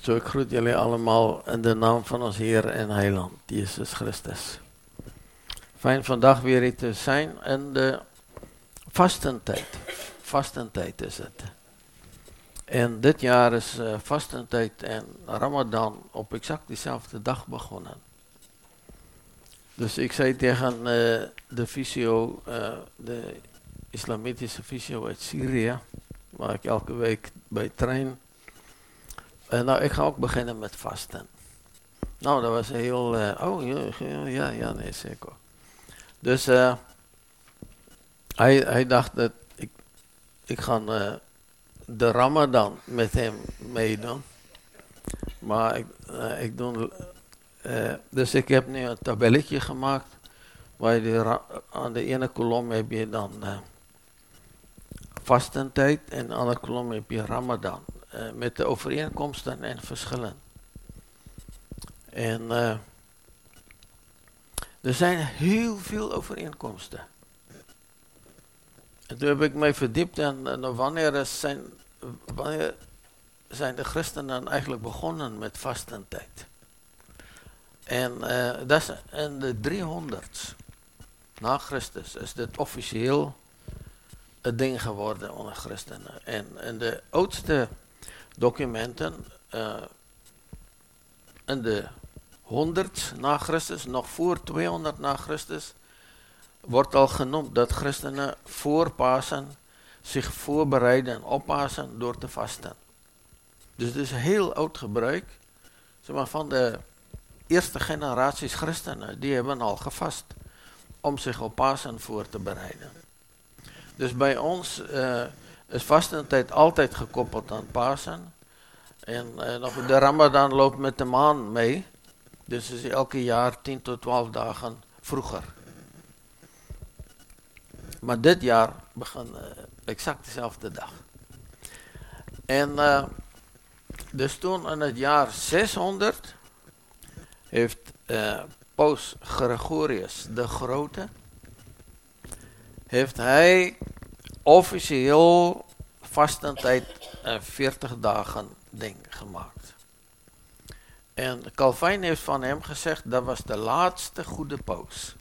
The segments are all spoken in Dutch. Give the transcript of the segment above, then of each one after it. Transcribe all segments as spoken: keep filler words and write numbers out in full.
Zo, ik groet jullie allemaal in de naam van ons Heer en Heiland, Jezus Christus. Fijn vandaag weer hier te zijn in de vastentijd. Vastentijd is het. En dit jaar is uh, vastentijd en Ramadan op exact diezelfde dag begonnen. Dus ik zei tegen uh, de fysio, uh, de islamitische fysio uit Syrië, waar ik elke week bij train. Uh, nou, ik ga ook beginnen met vasten. Nou, dat was heel, uh, oh ja, ja, ja, nee, zeker. Dus uh, hij, hij dacht dat ik, ik ga uh, de Ramadan met hem meedoen. Maar ik, uh, ik doe, uh, dus ik heb nu een tabelletje gemaakt, waar je de ra- aan de ene kolom heb je dan uh, vastentijd en aan de andere kolom heb je Ramadan. Uh, met de overeenkomsten en verschillen. En uh, er zijn heel veel overeenkomsten. En toen heb ik mij verdiept en, en wanneer, zijn, wanneer zijn de christenen eigenlijk begonnen met vastentijd. En uh, dat is in de driehonderd na Christus is dit officieel het ding geworden onder christenen. En in de oudste documenten, uh, in de honderd na Christus, nog voor tweehonderd na Christus, wordt al genoemd dat christenen voor Pasen zich voorbereiden op Pasen door te vasten. Dus het is een heel oud gebruik. Zeg maar, van de eerste generaties christenen, die hebben al gevast om zich op Pasen voor te bereiden. Dus bij ons uh, is vastentijd altijd gekoppeld aan Pasen. En uh, nog de Ramadan loopt met de maan mee. Dus het is elke jaar tien tot twaalf dagen vroeger. Maar dit jaar begon uh, exact dezelfde dag. En uh, dus toen in het jaar zeshonderd heeft uh, Paus Gregorius de Grote, heeft hij officieel vastentijd uh, veertig dagen ding gemaakt. En Calvijn heeft van hem gezegd, dat was de laatste goede paus.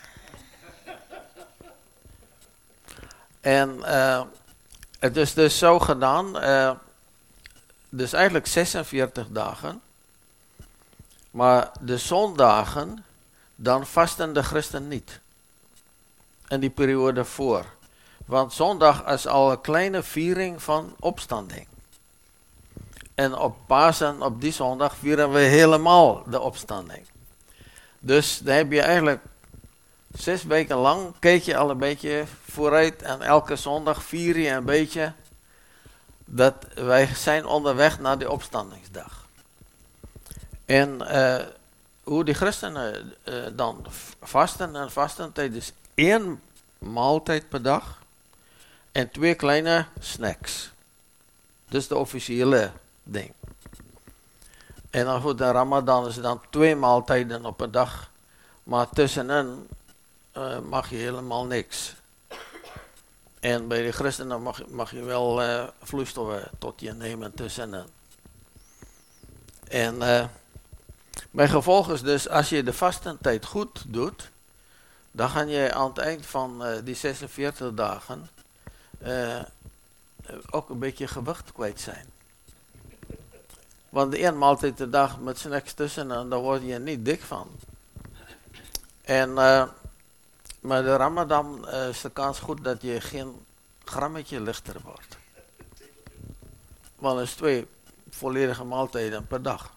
En uh, het is dus zo gedaan, uh, dus eigenlijk zesenveertig dagen, maar de zondagen, dan vasten de christen niet. In die periode voor. Want zondag is al een kleine viering van opstanding. En op Pasen, op die zondag, vieren we helemaal de opstanding. Dus dan heb je eigenlijk zes weken lang, kijk je al een beetje vooruit. En elke zondag vier je een beetje dat wij zijn onderweg naar de opstandingsdag. En uh, hoe die christenen uh, dan vasten en vasten tijdens één maaltijd per dag en twee kleine snacks. Dat is de officiële ding. En dan voor de Ramadan is het dan twee maaltijden op een dag, maar tussenin uh, mag je helemaal niks. En bij de christenen mag, mag je wel uh, vloeistoffen tot je nemen tussenin. En uh, bij gevolg is dus, als je de vastentijd goed doet, dan ga je aan het eind van uh, die zesenveertig dagen uh, ook een beetje gewicht kwijt zijn. Want de één maaltijd per dag met snacks tussen, en daar word je niet dik van. En, uh, maar de Ramadan uh, is de kans goed dat je geen grammetje lichter wordt. Want het is twee volledige maaltijden per dag.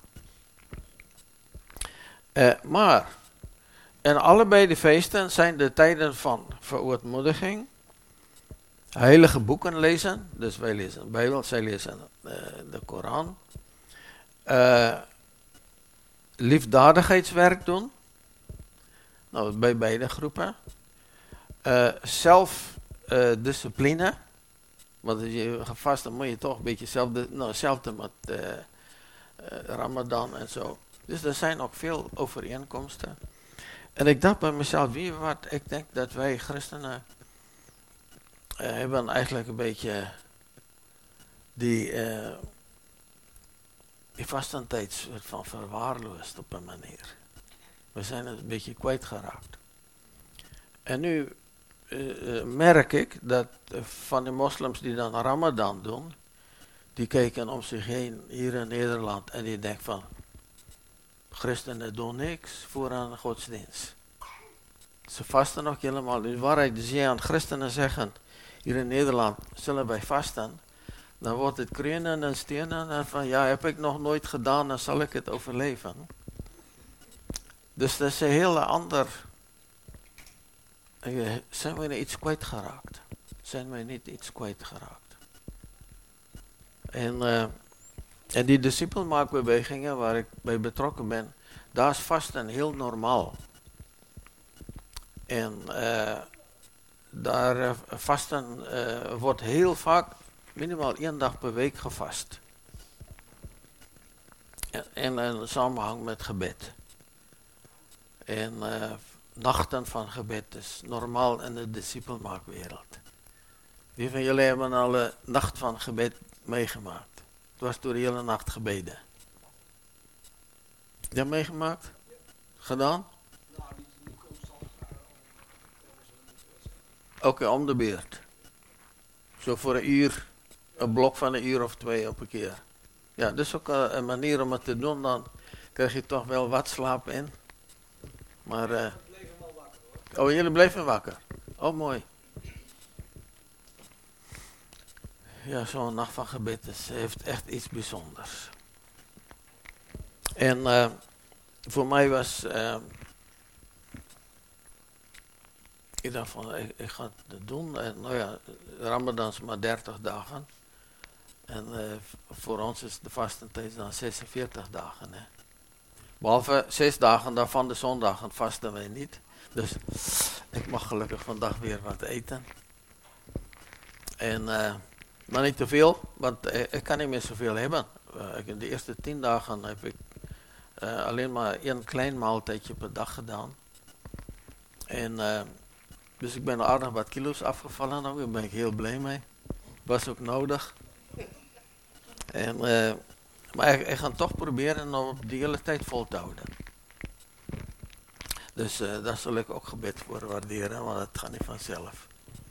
Uh, maar, en allebei de feesten zijn de tijden van verootmoediging, heilige boeken lezen, dus wij lezen de Bijbel, zij lezen uh, de Koran, uh, liefdadigheidswerk doen, nou, bij beide groepen, uh, zelfdiscipline, uh, want als je gaat vasten moet je toch een beetje zelf, nou, hetzelfde met uh, uh, Ramadan en zo. Dus er zijn ook veel overeenkomsten. En ik dacht bij mezelf, wie wat, ik denk dat wij christenen uh, hebben eigenlijk een beetje die, uh, die vastentijd wordt van verwaarloosd op een manier. We zijn het een beetje kwijtgeraakt. En nu uh, merk ik dat uh, van de moslims die dan Ramadan doen, die kijken om zich heen hier in Nederland en die denken van, christenen doen niks voor een godsdienst. Ze vasten nog helemaal. In waarheid, als je aan christenen zeggen, hier in Nederland zullen wij vasten, dan wordt het kreunen en stenen en van, ja, heb ik nog nooit gedaan, dan zal ik het overleven. Dus dat is een hele ander. Zijn we iets kwijtgeraakt? Zijn wij niet iets kwijtgeraakt? En, uh, en die discipelmaakbewegingen waar ik bij betrokken ben, daar is vasten heel normaal. En uh, daar uh, vasten uh, wordt heel vaak minimaal één dag per week gevast. En in samenhang met gebed. En uh, nachten van gebed is normaal in de discipelmaakwereld. Wie van jullie hebben al een nacht van gebed meegemaakt? Het was door de hele nacht gebeden. Heb je dat meegemaakt? Gedaan? Oké, okay, om de beurt. Zo voor een uur, een blok van een uur of twee op een keer. Ja, dat is ook een, een manier om het te doen, dan krijg je toch wel wat slaap in. Maar, uh, oh, jullie bleven wakker. Oh, mooi. Ja, zo'n nacht van gebed is, heeft echt iets bijzonders. En uh, voor mij was, uh, ik dacht van, ik, ik ga het doen. En nou ja, Ramadan is maar dertig dagen. En uh, voor ons is de vastentijd dan zesenveertig dagen. Hè. Behalve zes dagen, daarvan de zondagen vasten wij niet. Dus ik mag gelukkig vandaag weer wat eten. En, uh, maar niet te veel, want uh, ik kan niet meer zoveel hebben. Uh, ik, in de eerste tien dagen heb ik uh, alleen maar één klein maaltijdje per dag gedaan. En uh, dus ik ben aardig wat kilo's afgevallen, daar ben ik heel blij mee. Was ook nodig. En, uh, maar ik, ik ga toch proberen om op die hele tijd vol te houden. Dus uh, daar zal ik ook gebed voor waarderen, want het gaat niet vanzelf.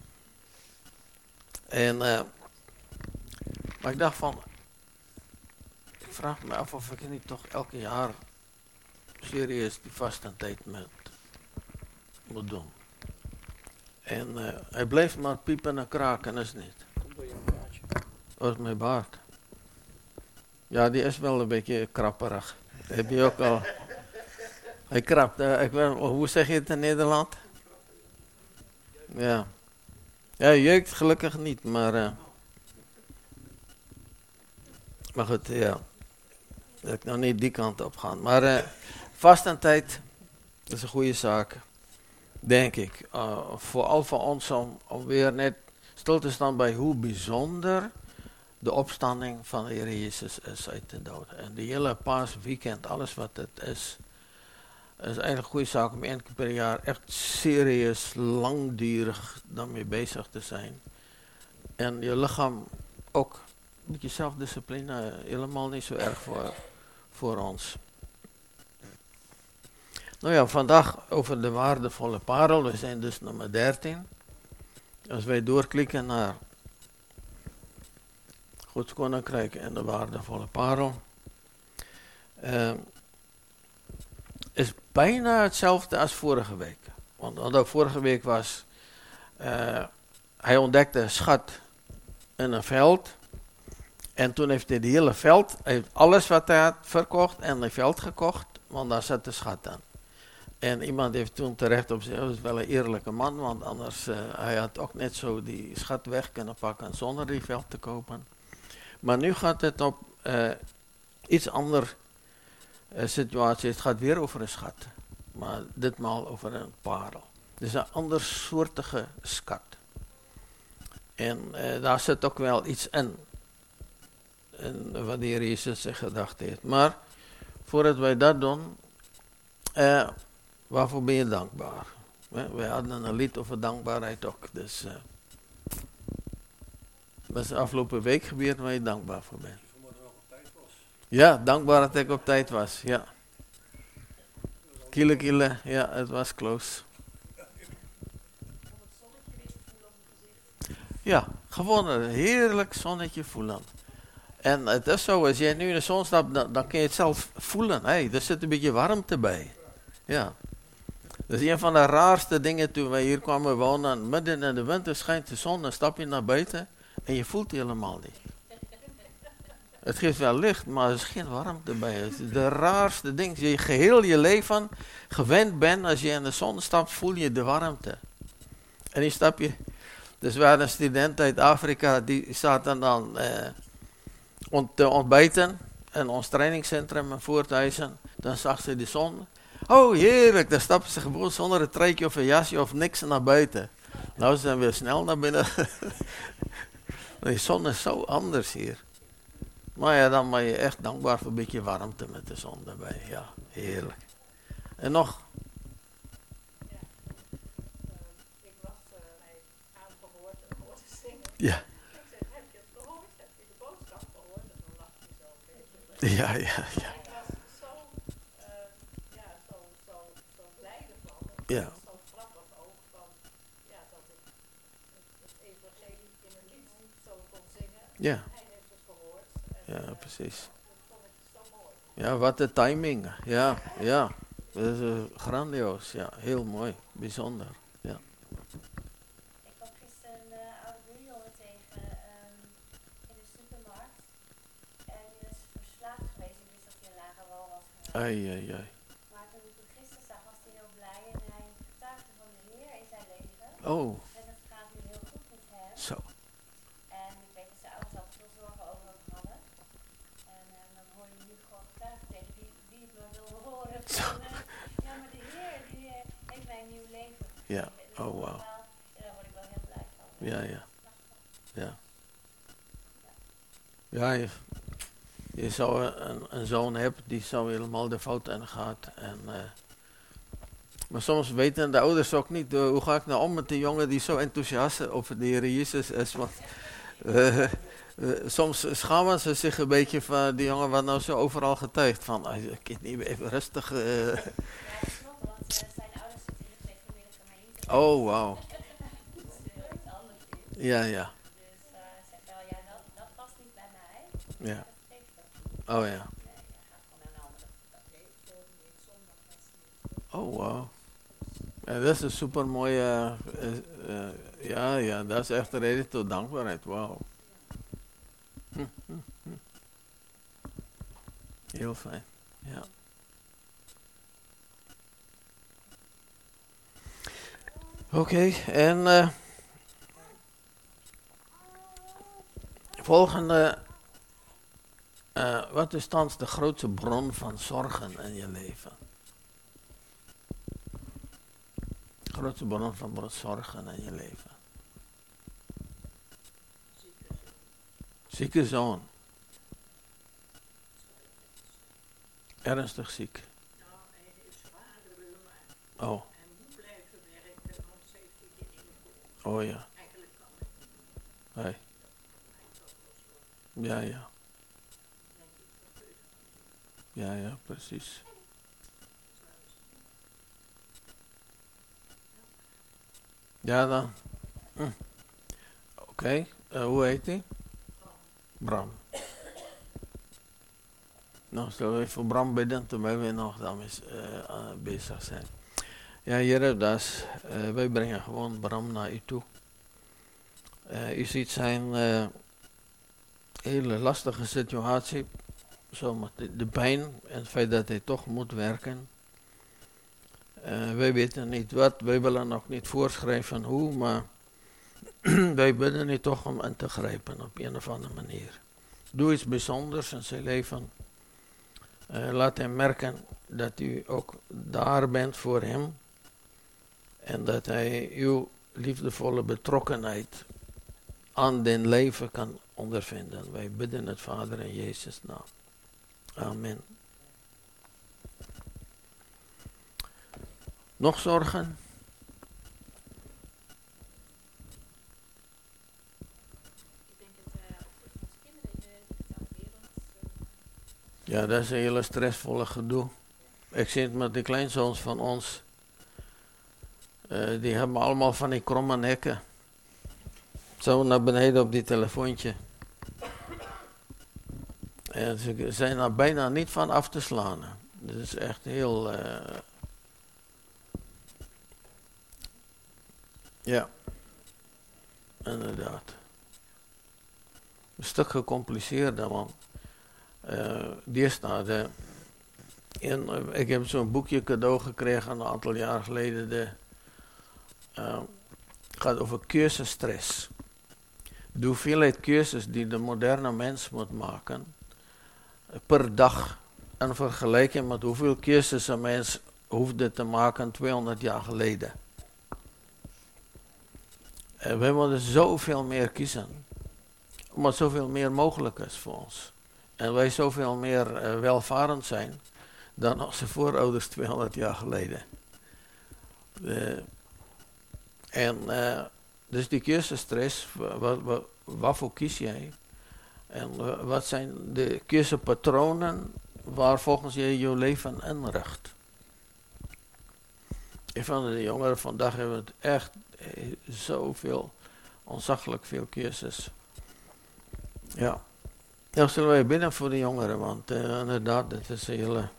En, uh, maar ik dacht van, ik vraag me af of ik niet toch elke jaar serieus die vastentijd met moet doen. En uh, hij bleef maar piepen en kraken, is niet. Komt door je baardje. Dat is mijn baard. Ja, die is wel een beetje krapperig. Dat heb je ook al. Hij krapt. Uh, ik weet, hoe zeg je het in Nederland? Ja. Ja, jeukt gelukkig niet, maar... Uh, maar goed, ja. Dat ik nou niet die kant op ga. Maar uh, vastentijd is een goede zaak. Denk ik. Uh, vooral voor ons om, om weer net stil te staan bij hoe bijzonder de opstanding van de Heer Jezus is uit de doden. En die hele paasweekend, alles wat het is, is eigenlijk een goede zaak om één keer per jaar echt serieus, langdurig daarmee bezig te zijn. En je lichaam ook, een beetje zelfdiscipline, helemaal niet zo erg voor, voor ons. Nou ja, vandaag over de waardevolle parel, we zijn dus nummer dertien. Als wij doorklikken naar Gods Koninkrijk en de waardevolle parel, uh, is bijna hetzelfde als vorige week. Want wat ook vorige week was, uh, hij ontdekte een schat in een veld. En toen heeft hij het hele veld, hij heeft alles wat hij had verkocht en een veld gekocht, want daar zat de schat aan. En iemand heeft toen terecht op zich, dat is wel een eerlijke man, want anders, uh, hij had ook net zo die schat weg kunnen pakken zonder die veld te kopen. Maar nu gaat het op uh, iets ander uh, situatie. Het gaat weer over een schat. Maar ditmaal over een parel. Dus een andersoortige schat. En uh, daar zit ook wel iets in. En wat de Heer Jezus zich gedacht heeft. Maar voordat wij dat doen, uh, waarvoor ben je dankbaar? Wij hadden een lied over dankbaarheid ook. Dus uh, wat is de afgelopen week gebeurd waar je dankbaar voor bent? Ja, dankbaar dat ik op tijd was. Ja. Kiele, kiele. Ja, het was close. Ja, gewoon een heerlijk zonnetje voelen. En het is zo, als jij nu in de zon stapt, dan, dan kun je het zelf voelen. Hé, hey, er zit een beetje warmte bij. Ja. Dat is een van de raarste dingen toen wij hier kwamen wonen. Midden in de winter schijnt de zon, dan stap je naar buiten en je voelt het helemaal niet. Het geeft wel licht, maar er is geen warmte bij. Het is de raarste ding. Als je geheel je leven gewend bent, als je in de zon stapt, voel je de warmte. En die stap je. Dus we hadden een student uit Afrika, die zaten dan eh, ont, te ontbijten in ons trainingscentrum in Voorthuizen. Dan zag ze de zon. Oh, heerlijk. Dan stappen ze gewoon zonder een truitje of een jasje of niks naar buiten. Nou, ze zijn weer snel naar binnen. De zon is zo anders hier. Maar ja, dan ben je echt dankbaar voor een beetje warmte met de zon erbij. Ja, heerlijk. En nog? Ik was aangehoord en hoorde zingen. Ja. Ik zei, heb je het gehoord? Heb je de boodschap gehoord? En dan lag hij zo een beetje. Ja, ja, ja. Ik was zo, uh, ja, zo, zo, zo blij ervan. Ja. Zo grappig ook van, ja, dat ik het evangelie in een lied zo kon zingen. Ja. Hij heeft het gehoord. En, Ja, uh, precies. dat vond ik zo mooi. Ja, wat de timing. Ja, ja. Dat is uh, grandioos. Ja, heel mooi. Bijzonder. Ja. Ik kwam gisteren een uh, oude buurjongen tegen um, in de supermarkt. En die was verslaafd geweest. Ik wist dat hij een lage wal was geraakt. Ai, ai, ai. Maar toen ik hem gisteren zag, was hij heel blij. En hij getuigde van de Heer in zijn leven. Oh, En het gaat nu heel goed met hem. zo. En ik weet dat zijn ouders altijd veel zorgen over hem hadden. En uh, dan hoor je nu gewoon getuigen tegen die, die het maar wilde horen. Van, uh, ja, maar de Heer die uh, heeft mij een nieuw leven gegeven. Ja, Dus oh dat wauw. wel- ja, daar word ik wel heel blij van. Ja, ja. Ja. Ja, je, je zou een, een zoon hebben die zo helemaal de fout in gaat. En, uh, maar soms weten de ouders ook niet, uh, hoe ga ik nou om met die jongen die zo enthousiast over de Heer Jezus is. Want uh, uh, soms schamen ze zich een beetje van die jongen wat nou zo overal getuigt. Van, uh, ik kan niet even rustig. Uh. Ja, dat klopt, want uh, zijn ouders zitten in de gereformeerde gemeente. Oh, wauw. Dus uh, iets anders is. Ja, ja. Dus uh, zegt wel, ja, dat, dat past niet bij mij. Ja. Dat geeft hem. Oh ja. Nee, hij gaat gewoon naar een andere. Dat heeft uh, niet zondag met z'n Oh, wauw. Ja, dat is een super mooie. Uh, uh, ja, ja, dat is echt een reden tot dankbaarheid. Wauw. Hm, hm, hm. Heel fijn. Ja. Oké, okay, en uh, volgende. Uh, wat is thans de grootste bron van zorgen in je leven? De grootste bron van zorgen in je leven? Zieke zoon. Ernstig ziek. Nou, hij heeft zware reuma. Oh. Hij moet blijven werken, anders heeft hij geen inkomen. Oh ja. Eigenlijk kan het niet. Hey. Hij zal wel zorgen, Ja, ja. denk ik, voor keuze. Ja, ja, precies. Ja, dan. Hm. Oké, okay. uh, hoe heet hij? Bram. Nou, zullen we even voor Bram bidden, terwijl we nog dan eens, uh, uh, bezig zijn. Ja, Heer, dus, uh, wij brengen gewoon Bram naar u toe. Uh, u ziet zijn uh, hele lastige situatie, zo met de, de pijn en het feit dat hij toch moet werken. Uh, wij weten niet wat, wij willen nog niet voorschrijven hoe, maar wij bidden nu toch om in te grijpen op een of andere manier. Doe iets bijzonders in zijn leven. Uh, laat hem merken dat u ook daar bent voor hem. En dat hij uw liefdevolle betrokkenheid aan den leven kan ondervinden. Wij bidden het, Vader, in Jezus' naam. Amen. Nog zorgen? Ik denk het uh, voor onze kinderen in de digitale wereld. Ja, dat is een hele stressvolle gedoe. Ik zie het met de kleinzoons van ons. Uh, die hebben allemaal van die kromme nekken. Zo naar beneden op die telefoontje. En ze zijn er bijna niet van af te slaan. Dat is echt heel... Uh, ja, inderdaad. Een stuk gecompliceerder, man. Uh, die staat... Uh, in, uh, ik heb zo'n boekje cadeau gekregen een aantal jaar geleden. De, uh, het gaat over keuzestress. De hoeveelheid keuzes die de moderne mens moet maken per dag in vergelijking met hoeveel keuzes een mens hoefde te maken tweehonderd jaar geleden. En we moeten zoveel meer kiezen, omdat zoveel meer mogelijk is voor ons. En wij zoveel meer uh, welvarend zijn dan onze voorouders tweehonderd jaar geleden. Uh, en uh, dus die keuzestress, wat, wat, waarvoor kies jij? En uh, wat zijn de keuzepatronen waar volgens je je leven inricht? Ik van de jongeren vandaag hebben het echt eh, zoveel, ontzaglijk veel keuzes. Ja. Dan zullen wij bidden voor de jongeren, want uh, inderdaad, het is een hele...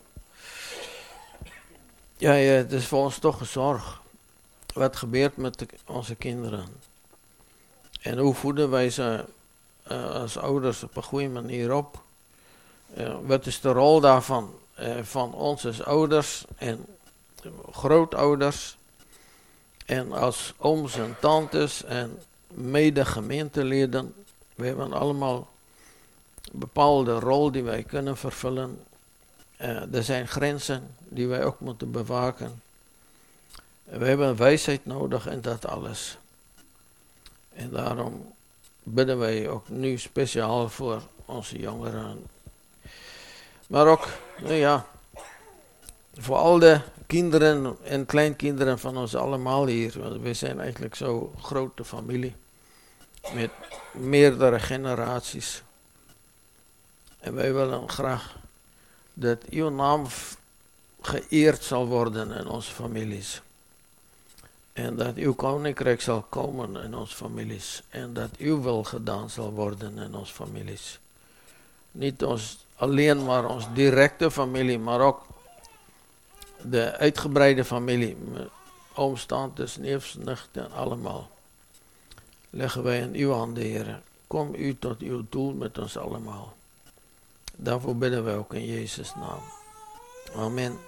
Ja, ja, het is voor ons toch een zorg. Wat gebeurt met de, onze kinderen? En hoe voeden wij ze uh, als ouders op een goede manier op? Uh, wat is de rol daarvan uh, van ons als ouders en grootouders en als ooms en tantes en mede gemeenteleden? We hebben allemaal een bepaalde rol die wij kunnen vervullen. Uh, er zijn grenzen die wij ook moeten bewaken. We hebben wijsheid nodig in dat alles. En daarom bidden wij ook nu speciaal voor onze jongeren. Maar ook, nou ja, voor al de kinderen en kleinkinderen van ons allemaal hier. Want we zijn eigenlijk zo'n grote familie. Met meerdere generaties. En wij willen graag dat uw naam geëerd zal worden in onze families. En dat uw koninkrijk zal komen in onze families. En dat uw wil gedaan zal worden in onze families. Niet ons, alleen maar onze directe familie, maar ook de uitgebreide familie. Ooms, tantes, neefs, nichten, allemaal. Leggen wij in uw handen, Heer. Kom u tot uw doel met ons allemaal. Daarvoor bidden wij ook in Jezus' naam. Amen.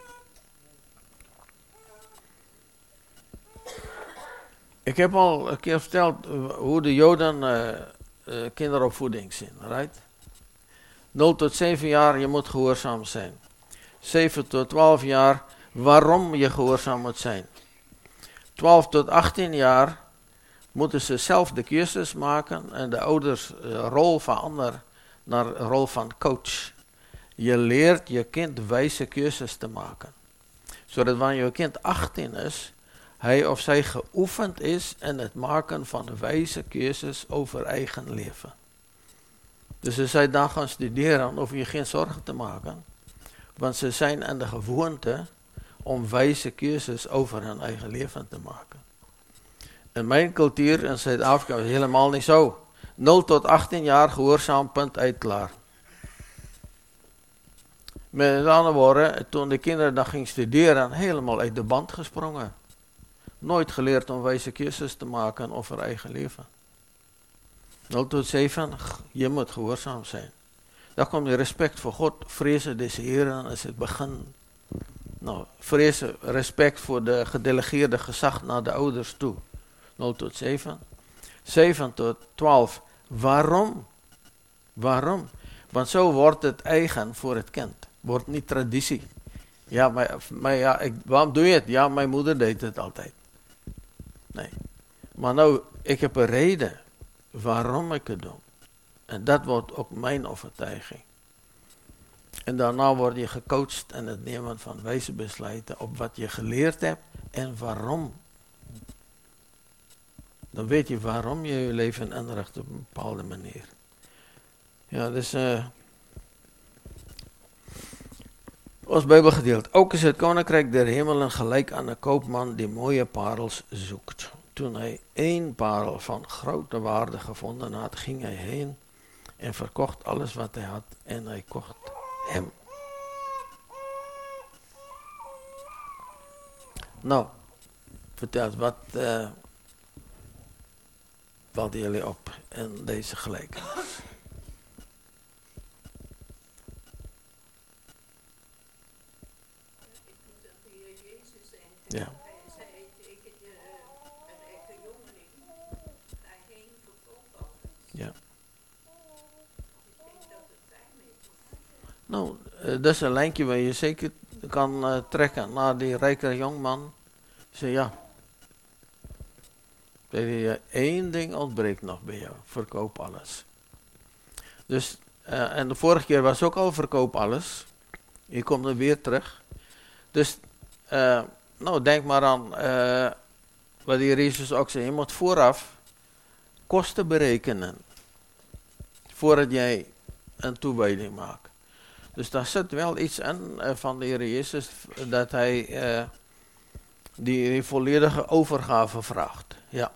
Ik heb al een keer verteld hoe de Joden uh, uh, kinderopvoeding zien, right? nul tot zeven jaar, je moet gehoorzaam zijn. zeven tot twaalf jaar, waarom je gehoorzaam moet zijn. twaalf tot achttien jaar moeten ze zelf de keuzes maken en de ouders uh, rol veranderen naar een rol van coach. Je leert je kind wijze keuzes te maken. Zodat wanneer je kind achttien is, hij of zij geoefend is in het maken van wijze keuzes over eigen leven. Dus als zij dan gaan studeren, hoef je geen zorgen te maken. Want ze zijn in de gewoonte om wijze keuzes over hun eigen leven te maken. In mijn cultuur in Zuid-Afrika is het helemaal niet zo. nul tot achttien jaar gehoorzaam, punt, uit, klaar. Met andere woorden, toen de kinderen dan gingen studeren, helemaal uit de band gesprongen. Nooit geleerd om wijze keuzes te maken over eigen leven. nul tot zeven, je moet gehoorzaam zijn. Dan komt je respect voor God, vrezen des Heeren is het begin. Nou, vrezen, respect voor de gedelegeerde gezag naar de ouders toe. nul tot zeven. zeven tot twaalf, waarom? Waarom? Want zo wordt het eigen voor het kind. Wordt niet traditie. Ja, maar, maar ja, ik, waarom doe je het? Ja, mijn moeder deed het altijd. Nee. Maar nou, ik heb een reden waarom ik het doe. En dat wordt ook mijn overtuiging. En daarna word je gecoacht in het nemen van wijze besluiten op wat je geleerd hebt en waarom. Dan weet je waarom je je leven inricht op een bepaalde manier. Ja, dus... Uh, Ons Bijbelgedeelte. Ook is het koninkrijk der hemelen gelijk aan een koopman die mooie parels zoekt. Toen hij één parel van grote waarde gevonden had, ging hij heen en verkocht alles wat hij had en hij kocht hem. Nou, vertel eens, wat uh, vallen jullie op in deze gelijkenis? Ik moet aan de Heer Jezus denken. Ja. Hij zei tegen je, een rijke jongeling, daarheen verkoop alles. Ja. Ik denk dat het daarmee te maken heeft. Nou, uh, dat is een lijntje waar je zeker kan uh, trekken naar die rijke jongman. Zeg ja. Je, één ding ontbreekt nog bij jou. Verkoop alles. Dus, uh, en de vorige keer was ook al verkoop alles. Je komt er weer terug. Dus, uh, nou denk maar aan uh, wat de Heer Jezus ook zei. Je moet vooraf kosten berekenen. Voordat jij een toewijding maakt. Dus daar zit wel iets in uh, van de Heer Jezus. Dat hij uh, die, die volledige overgave vraagt. Ja.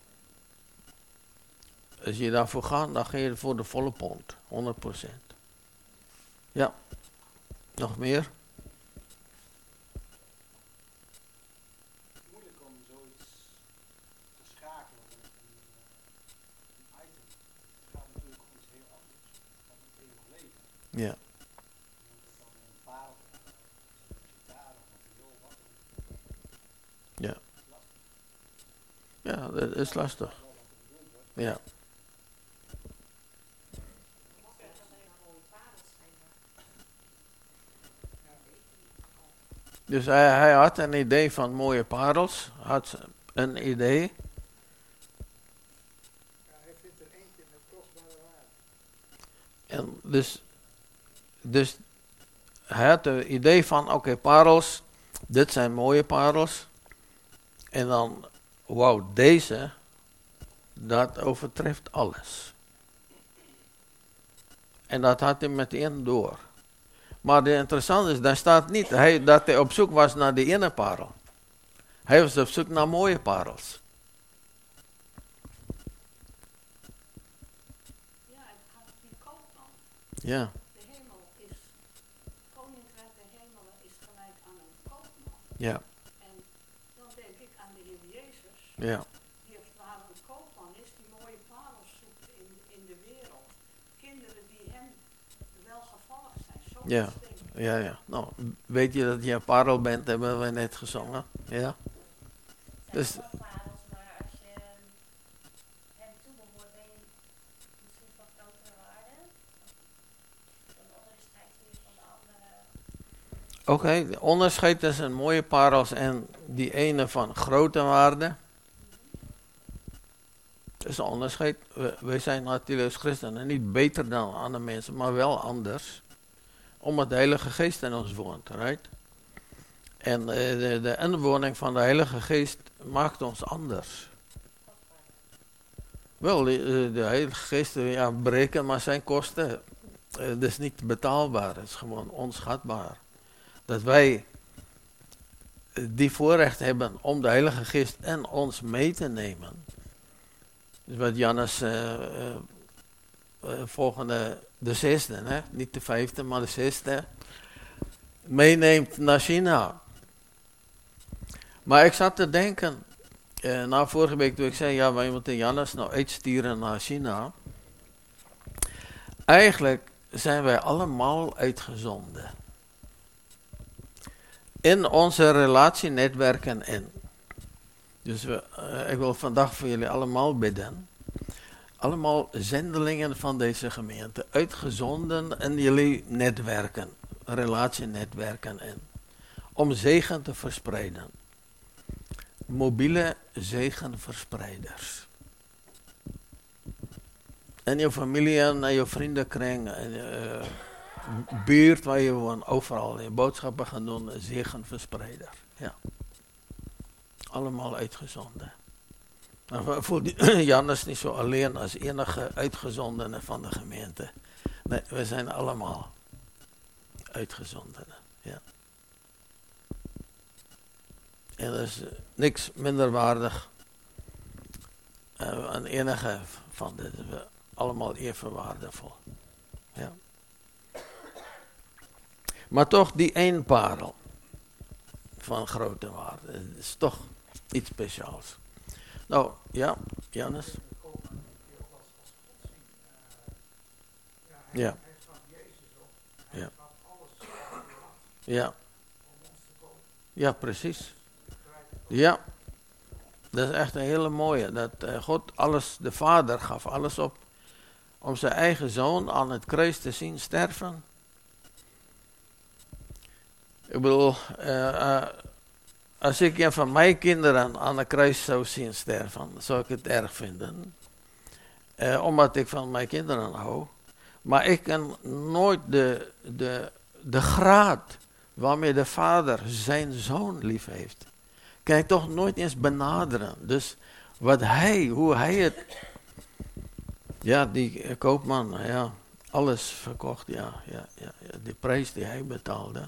Als je daarvoor gaat, dan ga je voor de volle pond. honderd procent. Ja. Nog meer? Moeilijk om zoiets te schakelen met een, een item. Het gaat natuurlijk om iets heel anders. Het gaat om het eeuwig leven. Ja. Je moet het dan een paal, een gitaar of een viool, wat dan ook. Ja. Dat is lastig. Ja, dat is lastig. Wel wat er bedoeld wordt. Ja. Dus hij, hij had een idee van mooie parels. Had een idee. Ja, hij vindt er eentje met kostbare waarde. En dus, dus hij had het idee van, oké, okay, parels. Dit zijn mooie parels. En dan, wauw, deze, dat overtreft alles. En dat had hij meteen door. Maar de interessante is, daar staat niet hij, dat hij op zoek was naar de ene parel. Hij was op zoek naar mooie parels. Ja, het gaat om die koopman. Ja, De hemel is, koninkrijk der hemelen is gelijk aan een koopman. ja, En dan denk ik aan de Heer Jezus, ja, die als het ware een koopman is, die mooie parels zoekt in, in de wereld. Kinderen die hem welgevallig zijn, zo Ja. denk ik. ja, ja. Nou, weet je dat je een parel bent, hebben we net gezongen. Ja, Het zijn Dus- wel parels, maar als je hem toebehoort, ben je misschien van grotere waarde. Een onderscheid hier van de andere. oké. De onderscheid tussen mooie parels en die ene van grote waarde. Dat is een onderscheid. We, wij zijn natuurlijk als christenen niet beter dan andere mensen, maar wel anders. Omdat de Heilige Geest in ons woont, right? En uh, de, de inwoning van de Heilige Geest maakt ons anders. Wel, de, de Heilige Geest, uh, ja, bereken maar zijn kosten. Uh, dat is niet betaalbaar, het is gewoon onschatbaar. Dat wij uh, die voorrecht hebben om de Heilige Geest in ons mee te nemen. Dus wat Jannes uh, uh, uh, volgende, de zesde, hè? Niet de vijfde, maar de zesde, meeneemt naar China. Maar ik zat te denken, uh, na vorige week toen ik zei, ja, wij moeten Jannes nou uitsturen naar China. Eigenlijk zijn wij allemaal uitgezonden. In onze relatienetwerken in. Dus we, uh, ik wil vandaag voor jullie allemaal bidden. Allemaal zendelingen van deze gemeente. Uitgezonden in jullie netwerken. Relatienetwerken in. Om zegen te verspreiden. Mobiele zegenverspreiders. In je familie en je vriendenkring. In je uh, buurt waar je woont. Overal. Je boodschappen gaan doen. Zegenverspreider. Ja. Allemaal uitgezonden. Nou, voelt Jannes niet zo alleen als enige uitgezondene van de gemeente. Nee, we zijn allemaal uitgezondenen. Ja. En er is uh, niks minder waardig uh, aan enige van dit. We allemaal even waardevol. Ja. Maar toch die één parel van grote waarde. Het is toch iets speciaals. Nou, ja, Jannes. Ja. Ja. Ja. Ja, precies. Ja. Dat is echt een hele mooie. Dat uh, God alles, de Vader gaf alles op om zijn eigen zoon aan het kruis te zien sterven. Ik bedoel, uh, uh, als ik een van mijn kinderen aan het kruis zou zien sterven, zou ik het erg vinden. Uh, omdat ik van mijn kinderen hou. Maar ik kan nooit de, de, de graad waarmee de Vader zijn zoon lief heeft, kan ik toch nooit eens benaderen. Dus wat hij, hoe hij het, ja, die koopman, ja, alles verkocht, ja, ja, ja, ja, die prijs die hij betaalde.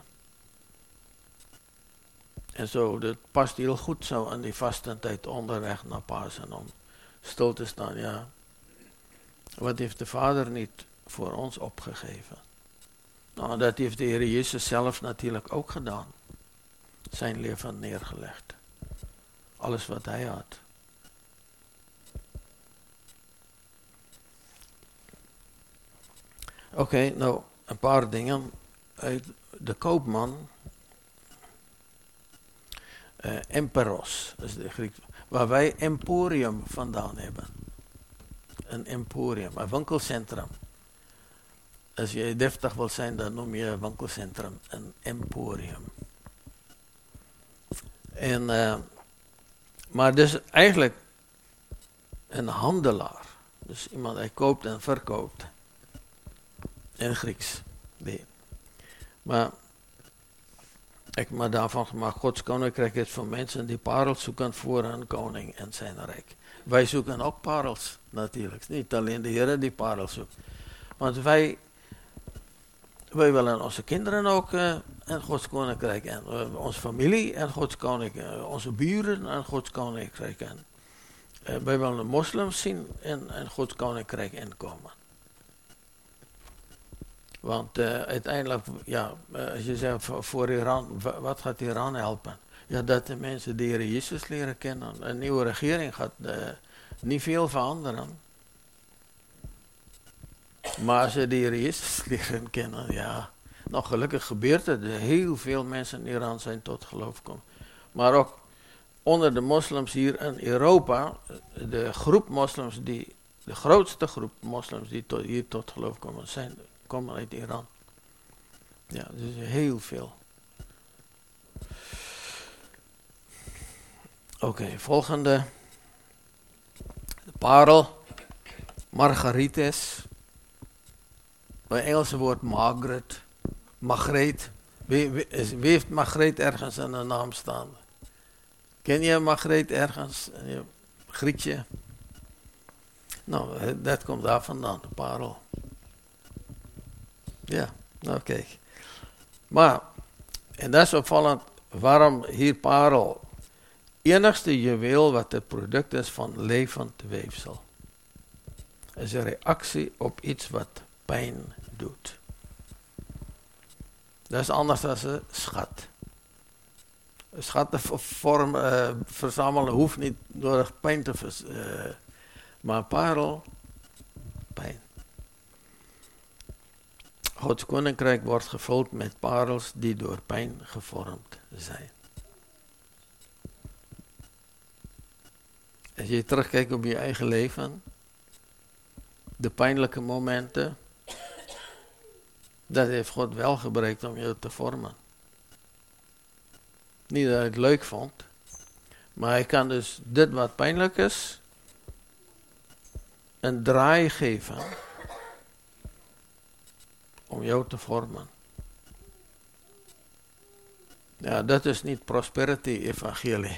En zo, dat past heel goed zo aan die vastentijd onderweg naar Pasen om stil te staan, ja. Wat heeft de Vader niet voor ons opgegeven? Nou, dat heeft de Heer Jezus zelf natuurlijk ook gedaan. Zijn leven neergelegd. Alles wat hij had. Oké, okay, nou, een paar dingen. Uit de koopman. Uh, emperos, dat is de Griek, waar wij emporium vandaan hebben. Een emporium, een winkelcentrum. Als je deftig wil zijn, dan noem je een winkelcentrum een emporium. En, uh, maar dus eigenlijk een handelaar. Dus iemand die koopt en verkoopt. In Grieks. Nee. Maar ik maar daarvan gemaakt, Gods koninkrijk is voor mensen die parels zoeken voor hun koning en zijn rijk. Wij zoeken ook parels natuurlijk. Niet alleen de Heer die parels zoekt. Want wij, wij willen onze kinderen ook uh, in Gods koninkrijk en uh, onze familie en Gods koninkrijk, uh, onze buren en Gods koninkrijk. En, uh, wij willen de moslims zien in, in Gods koninkrijk inkomen. Want uh, uiteindelijk, ja, uh, als je zegt voor, voor Iran, w- wat gaat Iran helpen? Ja, dat de mensen de Heer Jezus leren kennen. Een nieuwe regering gaat uh, niet veel veranderen. Maar als ze de Heer Jezus leren kennen, ja. Nou, gelukkig gebeurt het. Heel veel mensen in Iran zijn tot geloof gekomen. Maar ook onder de moslims hier in Europa, de groep moslims die, de grootste groep moslims die tot, hier tot geloof komen, zijn, komen uit Iran. Ja, dus heel veel. Oké, okay, volgende. De parel. Margarites. Het Engelse woord Margaret. Margreet. Wie, wie, wie heeft Margreet ergens in een naam staan? Ken je Margreet ergens? Een Grietje? Nou, dat komt daar vandaan, de parel. Ja, nou kijk. Maar, en dat is opvallend, waarom hier parel? Enigste juweel wat het product is van levend weefsel. Is een reactie op iets wat pijn doet. Dat is anders dan een schat. Een schatten vorm, uh, verzamelen hoeft niet door pijn te vers, uh, maar parel, pijn. Gods koninkrijk wordt gevuld met parels die door pijn gevormd zijn. Als je terugkijkt op je eigen leven, de pijnlijke momenten, dat heeft God wel gebruikt om je te vormen. Niet dat ik het leuk vond, maar hij kan dus dit wat pijnlijk is, een draai geven om jou te vormen. Ja, dat is niet prosperity evangelie.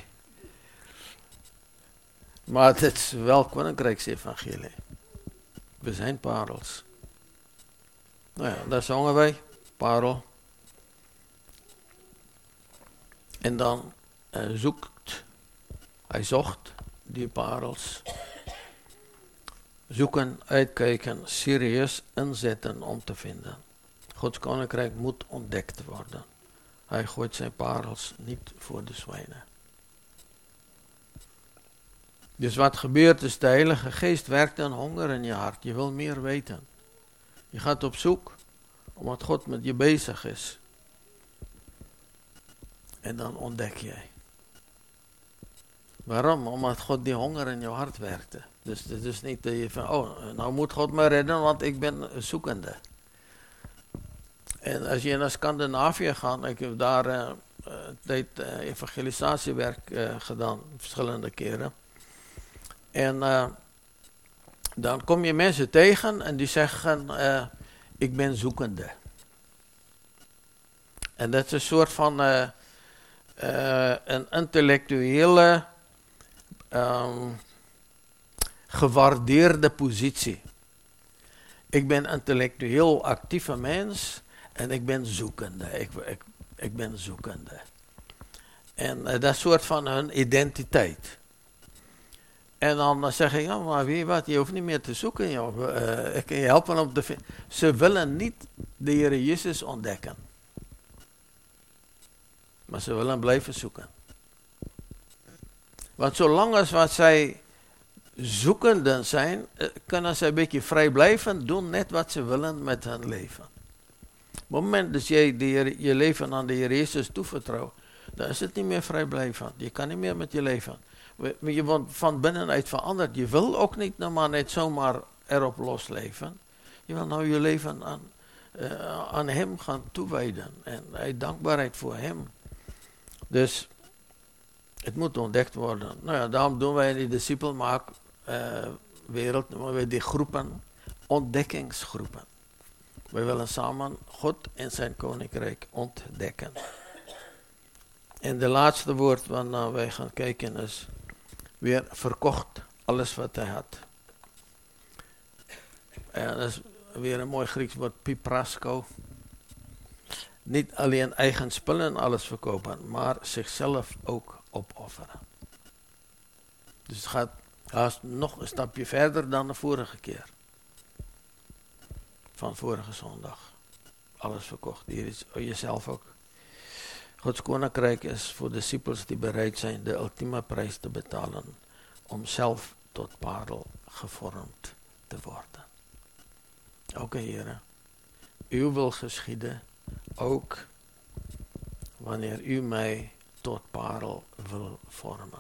Maar het is wel koninkrijksevangelie. We zijn parels. Nou ja, daar zongen wij. Parel. En dan uh, zoekt, hij zocht die parels. Zoeken, uitkijken, serieus inzetten om te vinden. Gods koninkrijk moet ontdekt worden. Hij gooit zijn parels niet voor de zwijnen. Dus wat gebeurt is, de Heilige Geest werkt een honger in je hart. Je wil meer weten. Je gaat op zoek, omdat God met je bezig is. En dan ontdek jij. Waarom? Omdat God die honger in je hart werkte. Dus het is niet dat je van, oh, nou moet God me redden, want ik ben zoekende. En als je naar Scandinavië gaat, ik heb daar uh, tijd uh, evangelisatiewerk uh, gedaan, verschillende keren. En uh, dan kom je mensen tegen en die zeggen, uh, ik ben zoekende. En dat is een soort van uh, uh, een intellectuele, um, gewaardeerde positie. Ik ben intellectueel actieve mens en ik ben zoekende. Ik, ik, ik ben zoekende. En uh, dat is een soort van hun identiteit. En dan zeg ik, ja, maar weet je wat, je hoeft niet meer te zoeken. Joh. Uh, ik kan je helpen om te vinden. Ze willen niet de Heer Jezus ontdekken. Maar ze willen blijven zoeken. Want zolang als wat zij zoekenden zijn, kunnen ze een beetje vrij blijven doen net wat ze willen met hun leven. Op het moment dat jij de Heer, je leven aan de Heer Jezus toevertrouwt, dan is het niet meer vrij blijven. Je kan niet meer met je leven. Je wordt van binnenuit veranderd. Je wil ook niet nou maar net zomaar erop losleven. Je wil nou je leven aan, uh, aan hem gaan toewijden. En uit dankbaarheid voor hem. Dus het moet ontdekt worden. Nou ja, daarom doen wij in die discipelmaak uh, wereld, noemen wij die groepen, ontdekkingsgroepen. Wij willen samen God en zijn koninkrijk ontdekken. En de laatste woord waarna wij gaan kijken is weer verkocht alles wat hij had. En dat is weer een mooi Grieks woord, piprasko. Niet alleen eigen spullen alles verkopen, maar zichzelf ook opofferen. Dus het gaat haast nog een stapje verder dan de vorige keer. Van vorige zondag. Alles verkocht. Hier is jezelf ook. Gods koninkrijk is voor discipels die bereid zijn de ultieme prijs te betalen om zelf tot parel gevormd te worden. Oké, Heere, uw wil geschieden, ook wanneer u mij tot parel wil vormen.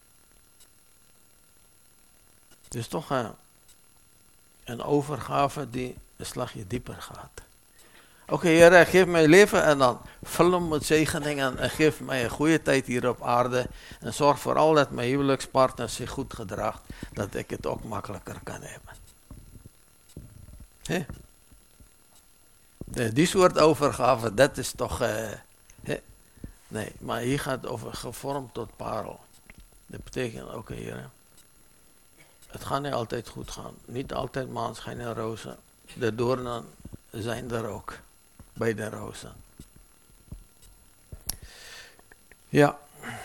Dus toch een, een overgave die een slagje dieper gaat. Oké, okay, Heer, geef mij leven en dan vul hem met zegeningen en geef mij een goede tijd hier op aarde. En zorg vooral dat mijn huwelijkspartner zich goed gedraagt, dat ik het ook makkelijker kan hebben. He? Nee, die soort overgave, dat is toch... Uh, nee, maar hier gaat het over gevormd tot parel. Dat betekent ook, okay, Heer, het gaat niet altijd goed gaan. Niet altijd maanschijn en rozen. De doornen zijn er ook. Bij de rozen. Ja.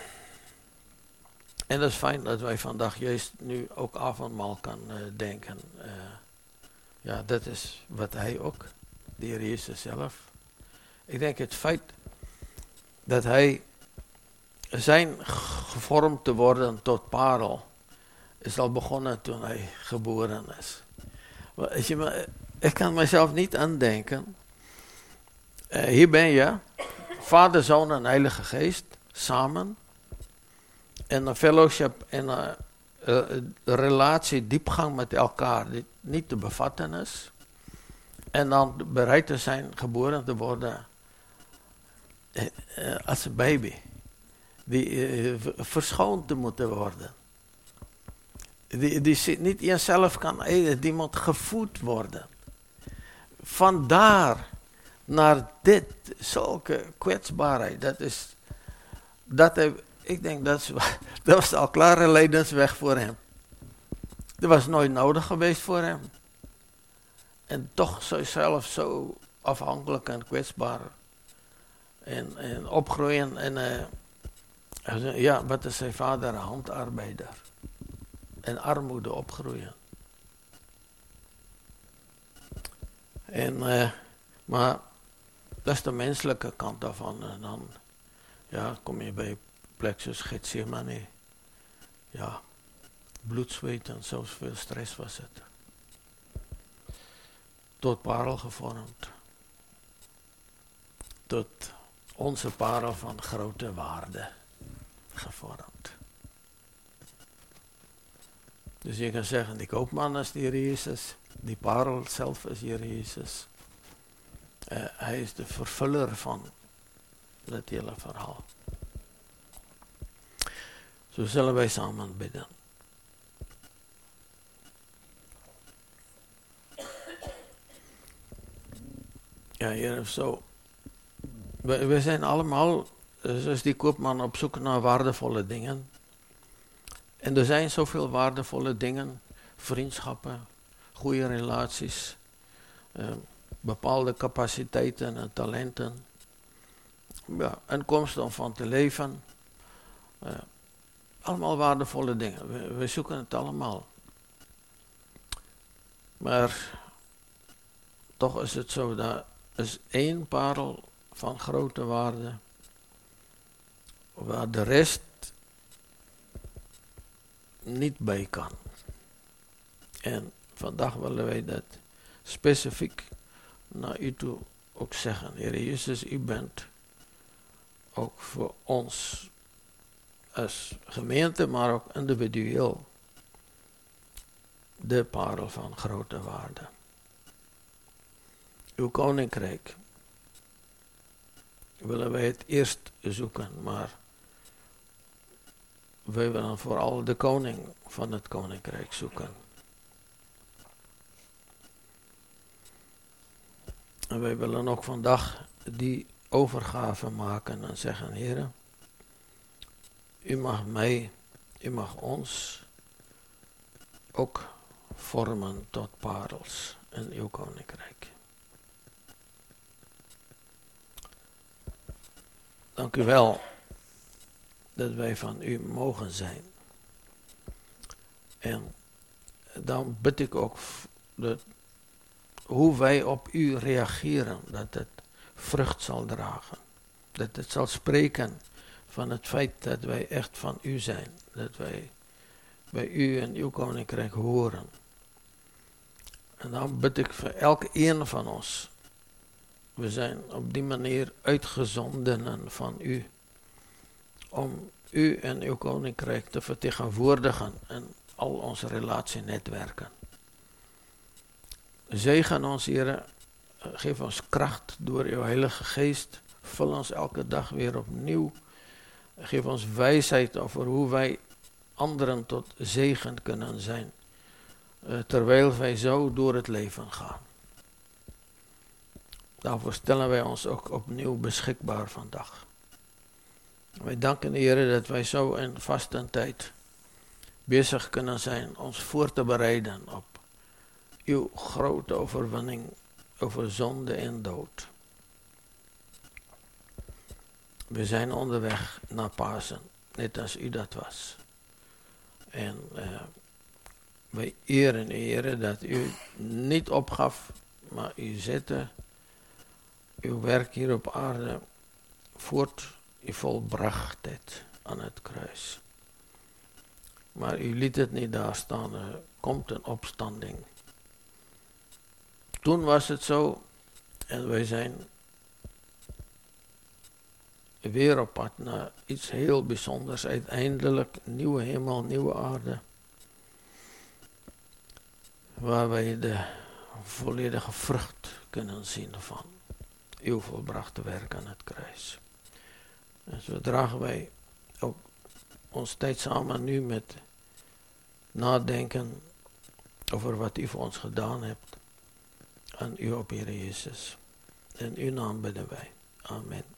En dat is fijn dat wij vandaag juist nu ook avondmaal kan uh, denken. Uh, ja, dat is wat hij ook, de Heer Jezus zelf. Ik denk het feit dat hij zijn gevormd te worden tot parel, is al begonnen toen hij geboren is. Weet je, maar, ik kan mezelf niet aandenken. Uh, hier ben je, Vader, Zoon en Heilige Geest, samen. En een fellowship en een, een relatie, diepgang met elkaar, die niet te bevatten is. En dan bereid te zijn geboren te worden uh, uh, als een baby. Die uh, verschoond te moeten worden. Die, die niet eens zelf kan eten, die moet gevoed worden. Vandaar naar dit, zulke kwetsbaarheid, dat is, dat heb, ik denk dat, is, dat was al klare lijdensweg voor hem. Dat was nooit nodig geweest voor hem. En toch zelf zo afhankelijk en kwetsbaar. En, en opgroeien en uh, Hij zei, ja, wat is zijn vader? Een handarbeider. En armoede opgroeien. En, uh, maar dat is de menselijke kant daarvan. En dan ja, kom je bij plexus Gethsemane. Ja, bloed, zweet en zelfs veel stress was het. Tot parel gevormd. Tot onze parel van grote waarde gevormd. Dus je kan zeggen, die koopman is de Heer Jezus. Die parel zelf is de Heer Jezus. Uh, hij is de vervuller van het hele verhaal. Zo zullen wij samen bidden. Ja, Heer, zo. We, we zijn allemaal, zoals die koopman, op zoek naar waardevolle dingen. En er zijn zoveel waardevolle dingen. Vriendschappen, goede relaties, uh, bepaalde capaciteiten en talenten. Ja, inkomsten om van te leven. Uh, allemaal waardevolle dingen. We, we zoeken het allemaal. Maar toch is het zo, dat is één parel van grote waarde, waar de rest niet bij kan. En vandaag willen wij dat specifiek naar u toe ook zeggen. Heer Jezus, u bent ook voor ons als gemeente, maar ook individueel de parel van grote waarde. Uw koninkrijk willen wij het eerst zoeken, maar wij willen vooral de koning van het koninkrijk zoeken. En wij willen ook vandaag die overgave maken en zeggen, Heere, u mag mij, u mag ons ook vormen tot parels in uw koninkrijk. Dank u wel dat wij van u mogen zijn. En dan bid ik ook dat hoe wij op u reageren, dat het vrucht zal dragen. Dat het zal spreken van het feit dat wij echt van u zijn. Dat wij bij u en uw koninkrijk horen. En dan bid ik voor elke een van ons. We zijn op die manier uitgezondenen van u. Om u en uw koninkrijk te vertegenwoordigen in al onze relatienetwerken. Zegen ons, Heere. Geef ons kracht door uw Heilige Geest. Vul ons elke dag weer opnieuw. Geef ons wijsheid over hoe wij anderen tot zegen kunnen zijn. Uh, terwijl wij zo door het leven gaan. Daarvoor stellen wij ons ook opnieuw beschikbaar vandaag. Wij danken de Heer dat wij zo in vastentijd bezig kunnen zijn ons voor te bereiden op uw grote overwinning over zonde en dood. We zijn onderweg naar Pasen, net als u dat was. En uh, wij eren u, Heer, dat u niet opgaf, maar u zette uw werk hier op aarde voort. U volbracht het aan het kruis. Maar u liet het niet daar staan. Er komt een opstanding. Toen was het zo. En wij zijn weer op pad naar iets heel bijzonders. Uiteindelijk nieuwe hemel, nieuwe aarde. Waar wij de volledige vrucht kunnen zien van uw volbrachte werk aan het kruis. En zo dragen wij ook ons tijd samen nu met nadenken over wat u voor ons gedaan hebt aan u op Heer Jezus. In uw naam bidden wij. Amen.